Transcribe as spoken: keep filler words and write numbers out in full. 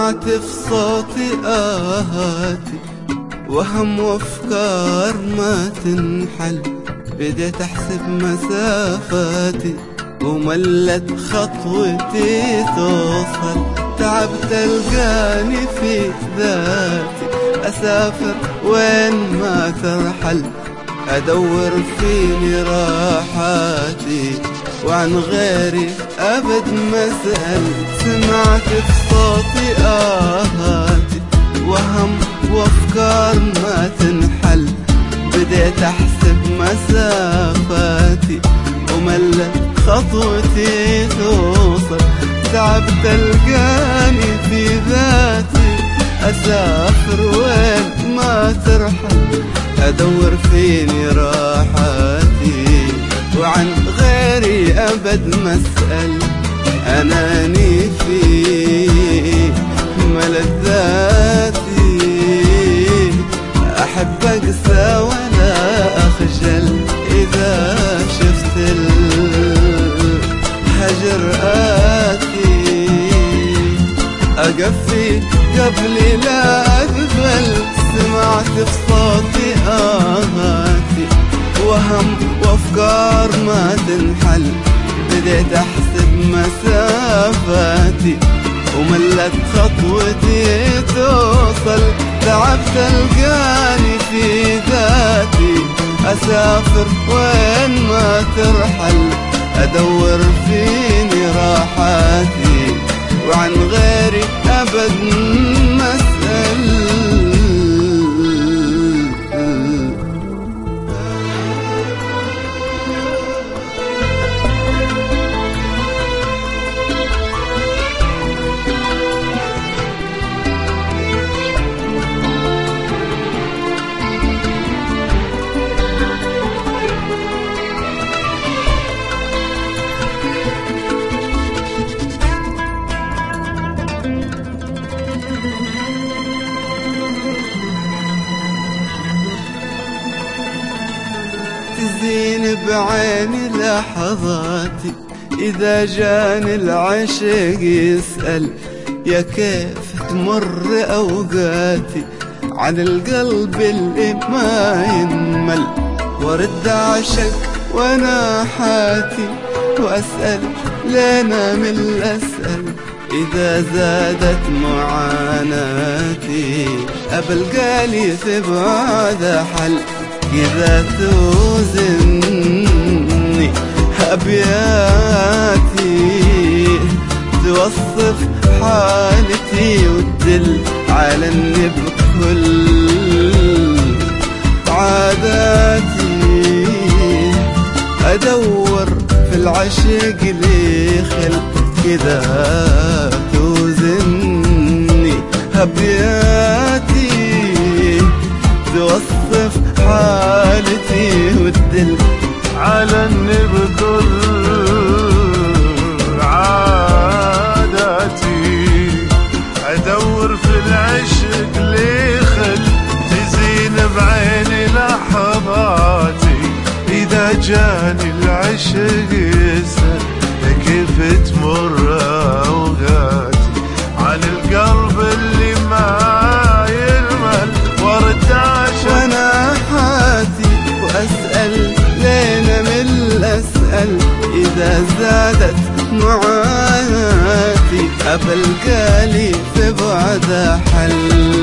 سمعت في صوتي آهاتي وهم وافكار ما تنحل، بديت احسب مسافاتي وملت خطوتي توصل، تعبت القاني في ذاتي اسافر وين ما ترحل، ادور فيني راحاتي وعن غيري ابد ما اسال. سمعت في صوتي آهاتي وهم وافكار ما تنحل، بديت احسب مسافاتي وملت خطوتي توصل، تعبت القاني في ذاتي اسافر وين ما ترحل، ادور فيني راحاتي وعن غيري ابد ما اسال. اناني في ملذاتي احب اقسى ولا اخجل، اذا شفت الهجر آتي اقفي قبلي لا اذبل. سمعت في صوتي آهاتي وهم وافكار ما تنحل، بديت احسب مسافاتي وملت خطوتي توصل، تعبت القاني في ذاتي اسافر وين ما ترحل، ادور فيني راحاتي وعن غيري ابد ما اسال. تزين بعيني لحظاتي إذا جاني العشق يسأل، يا كيف تمر أوقاتي عن القلب اللي ما ينمل، وارد عشق وانا حاتي واسأل لنا من الأسأل، إذا زادت معاناتي أبلقالي في بعد حل، إذا توزني أبياتي توصف حالتي وتدل على إني بكل عاداتي أدور في العشق لي خل، إذا توزني أبياتي توصف حالتي وتدل على اني بكل عاداتي ادور في العشق لي خل، تزين بعيني لحظاتي اذا جاني العشق يسأل، كيف تمر اوقاتي عن القلب اللي ما يرمل، وارد وانا حاتي واسأل لينا من الأسأل، إذا زادت معاناتي أبلقالي في بعد حل.